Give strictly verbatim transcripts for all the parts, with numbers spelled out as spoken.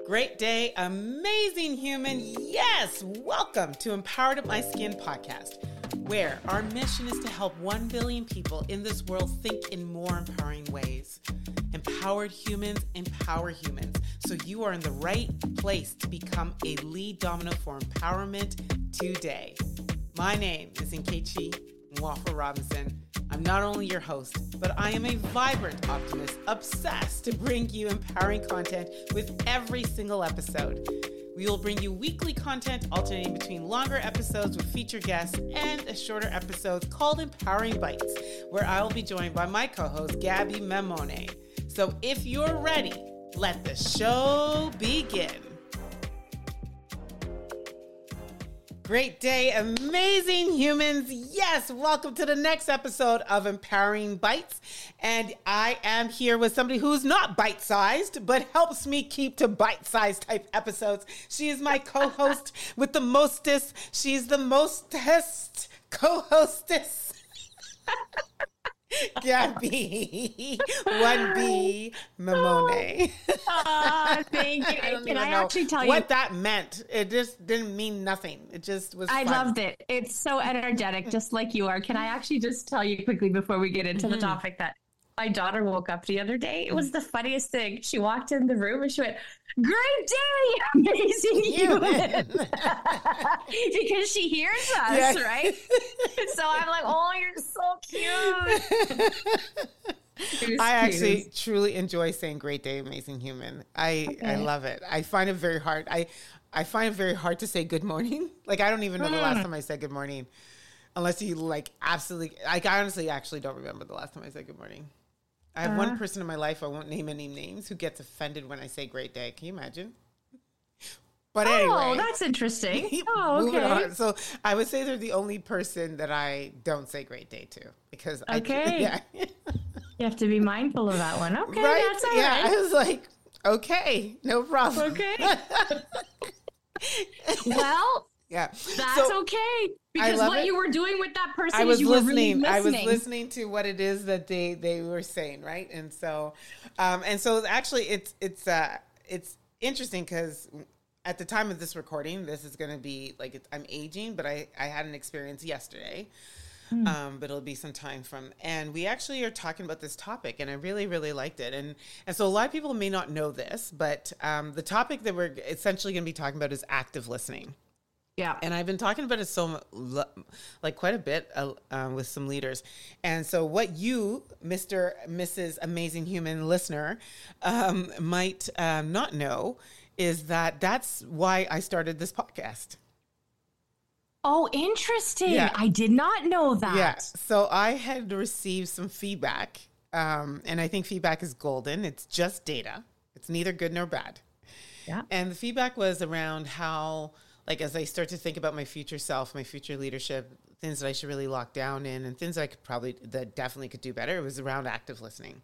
Great day, amazing human. Yes, welcome to Empowered Up My Skin podcast, where our mission is to help one billion people in this world think in more empowering ways. Empowered humans empower humans. So you are in the right place to become a lead domino for empowerment today. My name is Nkechi Nwafor Robinson. I'm not only your host, but I am a vibrant optimist obsessed to bring you empowering content with every single episode. We will bring you weekly content alternating between longer episodes with featured guests and a shorter episodes called Empowering Bites, where I will be joined by my co-host, Gabby Memone. So if you're ready, let the show begin. Great day, amazing humans. Yes, welcome to the next episode of Empowering Bites. And I am here with somebody who's not bite-sized, but helps me keep to bite-sized type episodes. She is my co-host with the mostest. She's the mostest co-hostess. Gabby, one B Memone. Oh, thank you. I don't Can even I know actually tell you what that meant? It just didn't mean nothing. It just was I fun. loved it. It's so energetic, just like you are. Can I actually just tell you quickly before we get into mm-hmm. the topic that my daughter woke up the other day? It was the funniest thing. She walked in the room and she went, "Great day, amazing human." Because she hears us, yeah. Right? So I'm like, "Oh, you're so cute." I actually cute. truly enjoy saying "great day, amazing human." I, okay. I love it. I find it very hard. I, I find it very hard to say good morning. Like, I don't even know mm. the last time I said good morning. Unless you like absolutely, like I honestly actually don't remember the last time I said good morning. I have uh, one person in my life, I won't name any names, who gets offended when I say great day. Can you imagine? But anyway. Oh, that's interesting. Oh, okay. On. So I would say they're the only person that I don't say great day to. Because okay. I yeah. You have to be mindful of that one. Okay, right? that's all yeah, right. I was like, okay, no problem. Okay. Well, yeah, that's so, okay. Because what it. you were doing with that person I was is you listening. were really listening. I was listening to what it is that they, they were saying, right? And so, um, and so actually, it's it's uh, it's interesting because at the time of this recording, this is going to be like it's, I'm aging, but I I had an experience yesterday. Mm. Um, but it'll be some time from, and we actually are talking about this topic, and I really, really liked it. And and so a lot of people may not know this, but um, the topic that we're essentially going to be talking about is active listening. Yeah. And I've been talking about it so like quite a bit uh, uh, with some leaders. And so what you, Mister Missus Amazing Human listener, um, might um, not know is that that's why I started this podcast. Oh, interesting. Yeah. I did not know that. Yeah. So I had received some feedback, um, and I think feedback is golden. It's just data. It's neither good nor bad. Yeah. And the feedback was around how, like, as I start to think about my future self, my future leadership, things that I should really lock down in and things that I could probably, that definitely could do better, it was around active listening.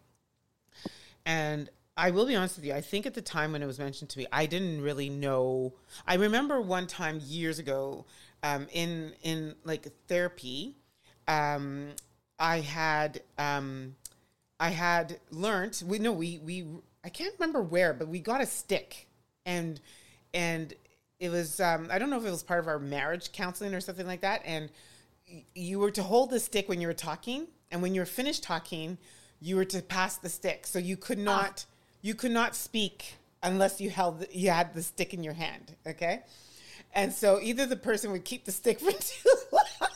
And I will be honest with you, I think at the time when it was mentioned to me, I didn't really know. I remember one time years ago, Um, in in like therapy, um, I had um, I had learned. We no, we we I can't remember where, but we got a stick, and and it was um, I don't know if it was part of our marriage counseling or something like that. And y- you were to hold the stick when you were talking, and when you were finished talking, you were to pass the stick. So you could not oh. you could not speak unless you held the, you had the stick in your hand. Okay. And so either the person would keep the stick for too long,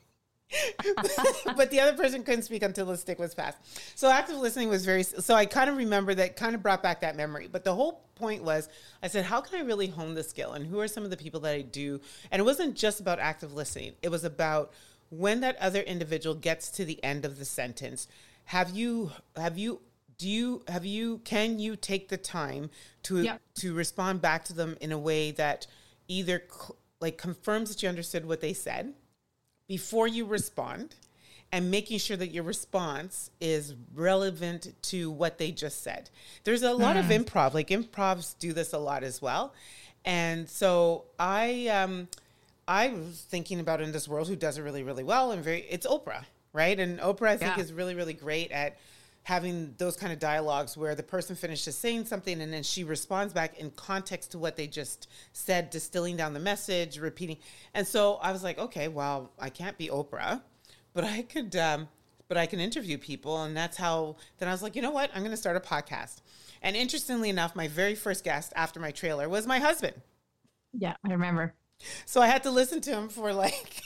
but the other person couldn't speak until the stick was passed. So active listening was very, so I kind of remember that, kind of brought back that memory. But the whole point was, I said, how can I really hone this skill? And who are some of the people that I do? And it wasn't just about active listening. It was about when that other individual gets to the end of the sentence, have you, have you, do you, have you, can you take the time to, yep. to respond back to them in a way that either like confirms that you understood what they said before you respond, and making sure that your response is relevant to what they just said. There's a lot mm. of improv, like improvs do this a lot as well. And so I, um, I was thinking about in this world who does it really, really well and very, it's Oprah, right? And Oprah, I think, yeah. is really, really great at having those kind of dialogues where the person finishes saying something and then she responds back in context to what they just said, distilling down the message, repeating. And so I was like, okay, well, I can't be Oprah, but I could, um, but I can interview people. And that's how, then I was like, you know what? I'm going to start a podcast. And interestingly enough, my very first guest after my trailer was my husband. Yeah, I remember. So I had to listen to him for like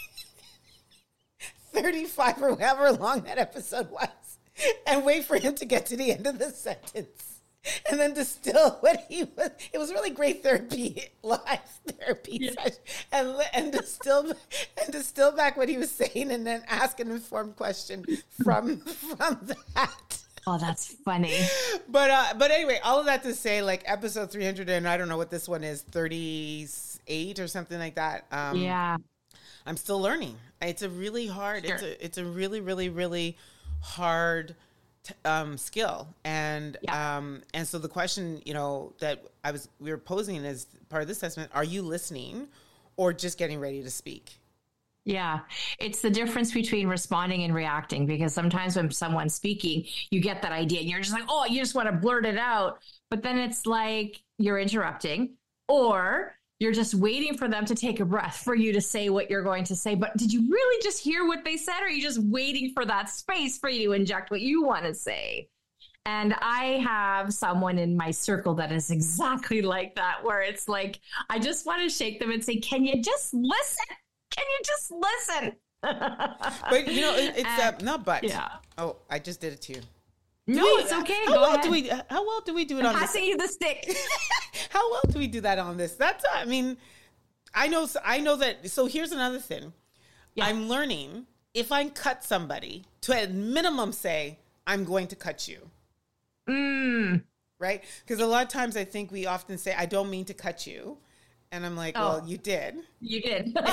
thirty-five or however long that episode was, and wait for him to get to the end of the sentence, and then distill what he was. It was really great therapy, live therapy Yeah. session, and and distill and distill back what he was saying, and then ask an informed question from from that. Oh, that's funny. But uh, but anyway, all of that to say, like episode three hundred, and I don't know what this one is, thirty-eight or something like that. Um, Yeah. I'm still learning. It's a really hard, Sure. it's a, it's a really, really, really hard t- um, skill. And, Yeah. um, and so the question, you know, that I was, we were posing as part of this assessment, are you listening or just getting ready to speak? Yeah, it's the difference between responding and reacting, because sometimes when someone's speaking, you get that idea and you're just like, oh, you just want to blurt it out. But then it's like you're interrupting, or you're just waiting for them to take a breath for you to say what you're going to say. But did you really just hear what they said? Or are you just waiting for that space for you to inject what you want to say? And I have someone in my circle that is exactly like that, where it's like, I just want to shake them and say, can you just listen? Can you just listen? But, you know, it, it's And- uh, not but. yeah. Oh, I just did it to you. No, We- it's okay. How Go well ahead. do we? How well do we do it I'm on this? passing you the stick. How well do we do that on this? That's, I mean, I know, I know that. So here's another thing. Yeah. I'm learning if I cut somebody to at minimum say, I'm going to cut you. Mm. Right? Because a lot of times I think we often say, I don't mean to cut you. And I'm like, Oh. well, you did. You did. And,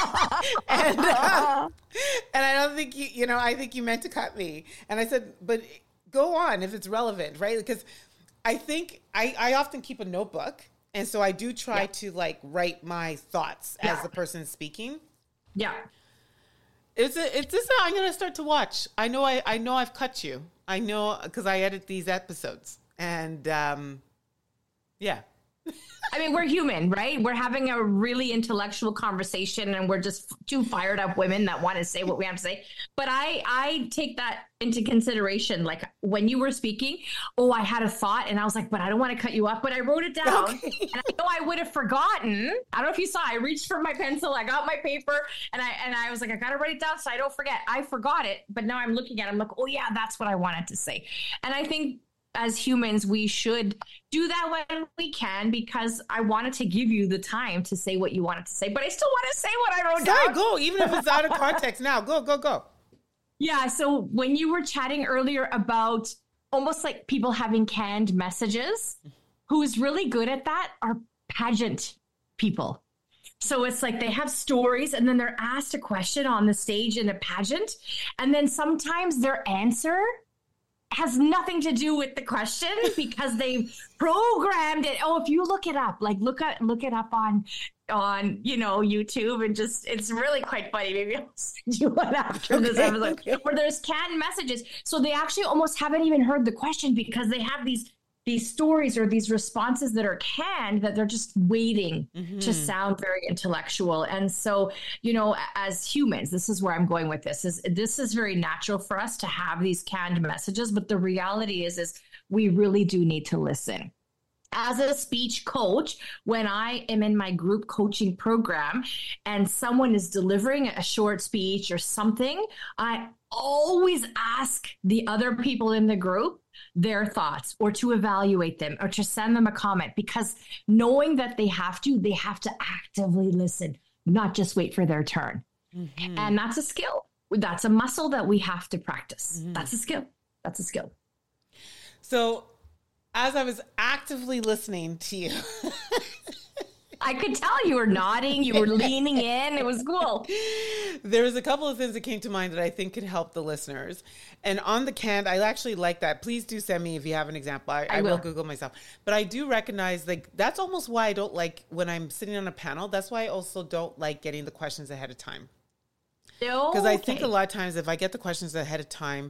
uh, and I don't think you, you know, I think you meant to cut me. And I said, but go on if it's relevant, right? Because I think I, I often keep a notebook. And so I do try Yeah. to like write my thoughts Yeah. as the person speaking. Yeah. It's a, it's this. I'm going to start to watch. I know I, I know I've cut you. I know because I edit these episodes. And um, yeah. I mean, we're human, right? We're having a really intellectual conversation, and we're just two fired up women that want to say what we have to say. But I, I take that into consideration. Like when you were speaking, oh, I had a thought, and I was like, but I don't want to cut you off. But I wrote it down, Okay. and I know I would have forgotten. I don't know if you saw. I reached for my pencil, I got my paper, and I and I was like, I gotta write it down so I don't forget. I forgot it, but now I'm looking at it. I'm like, oh yeah, that's what I wanted to say. And I think, as humans, we should do that when we can, because I wanted to give you the time to say what you wanted to say, but I still want to say what I wrote Sorry, down. go. Even if it's out of context now, go, go, go. Yeah. So when you were chatting earlier about almost like people having canned messages, who's really good at that are pageant people. So it's like they have stories, and then they're asked a question on the stage in a pageant, and then sometimes their answer has nothing to do with the question because they've programmed it. Oh, if you look it up, like look at look it up on on you know YouTube, and just it's really quite funny. Maybe I'll send you one after this Okay, episode okay. where there's canned messages. So they actually almost haven't even heard the question because they have these these stories or these responses that are canned that they're just waiting to sound very intellectual. And so, you know, as humans, this is where I'm going with this is this is very natural for us to have these canned messages. But the reality is, is we really do need to listen. As a speech coach, when I am in my group coaching program and someone is delivering a short speech or something, I always ask the other people in the group their thoughts, or to evaluate them, or to send them a comment, because knowing that they have to, they have to actively listen, not just wait for their turn. Mm-hmm. And that's a skill. That's a muscle that we have to practice. Mm-hmm. That's a skill. That's a skill. So as I was actively listening to you, I could tell you were nodding, you were leaning in. It was cool. There was a couple of things that came to mind that I think could help the listeners. And on the canned, I actually like that. Please do send me if you have an example. I, I, I will. will Google myself. But I do recognize, like, that's almost why I don't like when I'm sitting on a panel. That's why I also don't like getting the questions ahead of time. Because okay. I think a lot of times if I get the questions ahead of time,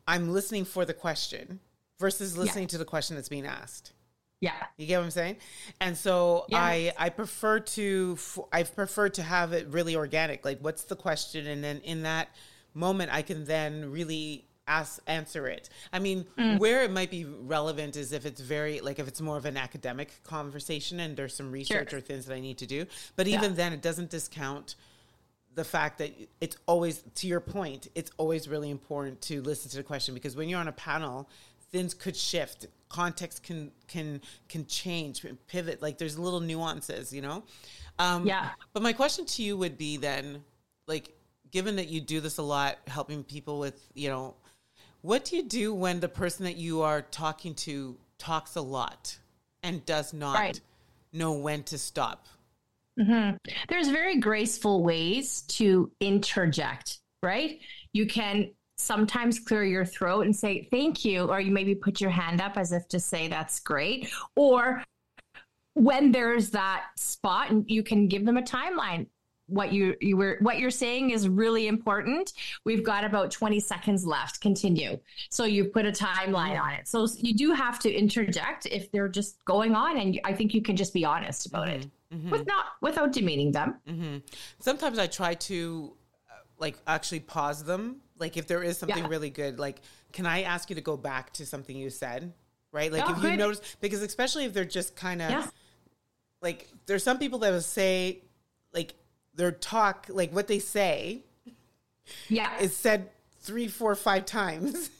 I'm listening for the question versus listening Yeah. to the question that's being asked. Yeah. You get what I'm saying? And so Yeah. I, I prefer to, I prefer to have it really organic. Like, what's the question? And then in that moment, I can then really ask, answer it. I mean, mm. where it might be relevant is if it's very, like if it's more of an academic conversation and there's some research sure. or things that I need to do. But even yeah. then, it doesn't discount the fact that it's always, to your point, it's always really important to listen to the question, because when you're on a panel, things could shift. Context can can can change, pivot. Like there's little nuances, you know? Um, yeah. But my question to you would be then, like, given that you do this a lot, helping people with, you know, what do you do when the person that you are talking to talks a lot and does not right. know when to stop? Mm-hmm. There's very graceful ways to interject, right? You can sometimes clear your throat and say, thank you. Or you maybe put your hand up as if to say, that's great. Or when there's that spot, and you can give them a timeline. What you, you were, what you're saying is really important. We've got about twenty seconds left. Continue. So you put a timeline yeah. on it. So you do have to interject if they're just going on. And I think you can just be honest about mm-hmm. it mm-hmm. with not, without demeaning them. Mm-hmm. Sometimes I try to uh, like actually pause them. Like if there is something yeah. really good, like, can I ask you to go back to something you said? Right. Like oh, if you good. notice, because especially if they're just kind of yeah. like, there's some people that will say like, their talk, like what they say, yeah, is said three, four, five times.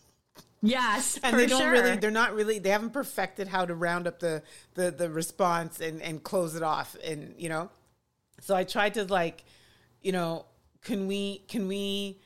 Yes, and for they don't sure. really, they're not really, they haven't perfected how to round up the the the response and and close it off, and you know. So I tried to like, you know, can we can we.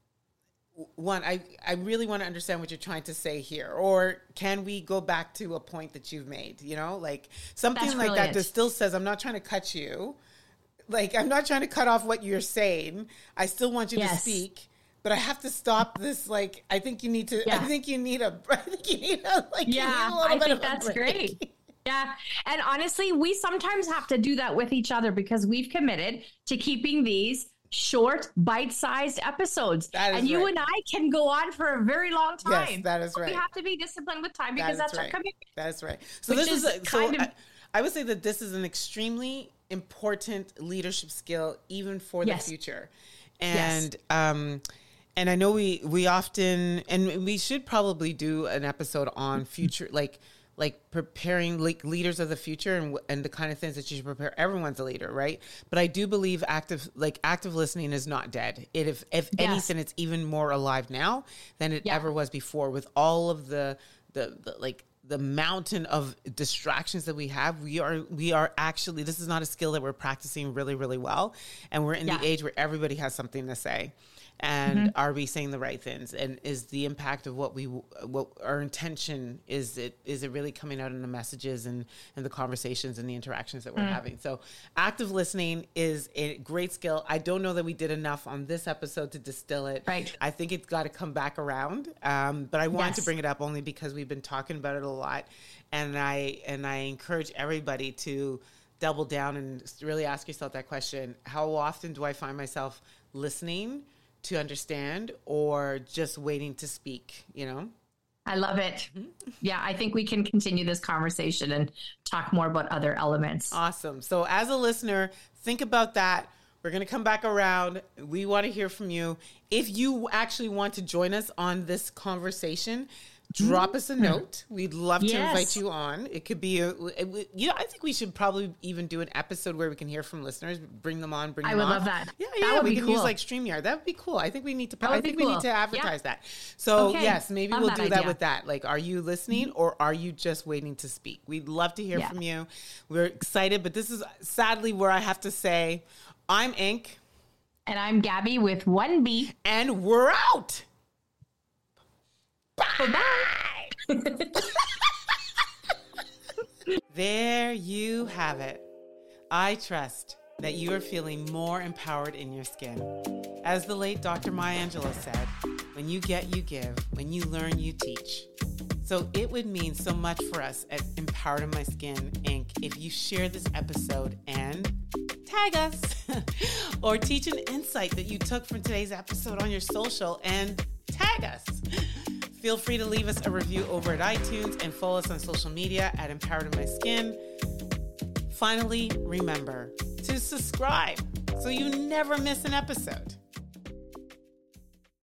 One, I, I really want to understand what you're trying to say here. Or can we go back to a point that you've made? You know, like something That's like brilliant. that that still says, I'm not trying to cut you. Like, I'm not trying to cut off what you're saying. I still want you yes. to speak, but I have to stop this. Like, I think you need to, yeah. I think you need a, I think you need a, like, yeah, a little I bit think of that's a break. great. Yeah. And honestly, we sometimes have to do that with each other because we've committed to keeping these short, bite-sized episodes. That is and you right. and I can go on for a very long time. Yes, that is but right. We have to be disciplined with time because that that's right. our commitment. That is right. So this is, is a, kind so of... I, I would say that this is an extremely important leadership skill, even for the yes. future. And, yes. um, and I know we, we often, and we should probably do an episode on future, like, like preparing like leaders of the future and and the kind of things that you should prepare. Everyone's a leader, right? But I do believe active, like active listening is not dead. It, if, if yes. anything, it's even more alive now than it yeah. ever was before, with all of the, the, the like, the mountain of distractions that we have. We are, we are actually, this is not a skill that we're practicing really, really well. And we're in yeah. the age where everybody has something to say. And mm-hmm. are we saying the right things? And is the impact of what we, what our intention is, it, is it really coming out in the messages and, and the conversations and the interactions that we're mm. having? So active listening is a great skill. I don't know that we did enough on this episode to distill it. Right. I think it's got to come back around. Um, but I wanted yes. to bring it up only because we've been talking about it a lot. And I, and I encourage everybody to double down and really ask yourself that question. How often do I find myself listening to understand or just waiting to speak, you know? I love it. Yeah, I think we can continue this conversation and talk more about other elements. Awesome. So as a listener, think about that. We're going to come back around. We want to hear from you. If you actually want to join us on this conversation, drop us a note. We'd love yes. to invite you on. It could be, a, it, you know, I think we should probably even do an episode where we can hear from listeners, bring them on, bring I them on. I would love that. Yeah, that yeah, would we be can cool. use like StreamYard. That would be cool. I think we need to, that I think cool. we need to advertise yeah. that. So okay. yes, maybe love we'll that do idea. that with that. Like, are you listening or are you just waiting to speak? We'd love to hear yeah. from you. We're excited, but this is sadly where I have to say, I'm Ink. And I'm Gabby with one B. And we're out. Bye. Bye-bye. There you have it. I trust that you are feeling more empowered in your skin. As the late Doctor Maya Angelou said, when you get, you give. When you learn, you teach. So it would mean so much for us at Empowered in My Skin, Incorporated if you share this episode and tag us or teach an insight that you took from today's episode on your social and tag us. Feel free to leave us a review over at iTunes and follow us on social media at Empowered in My Skin. Finally, remember to subscribe so you never miss an episode.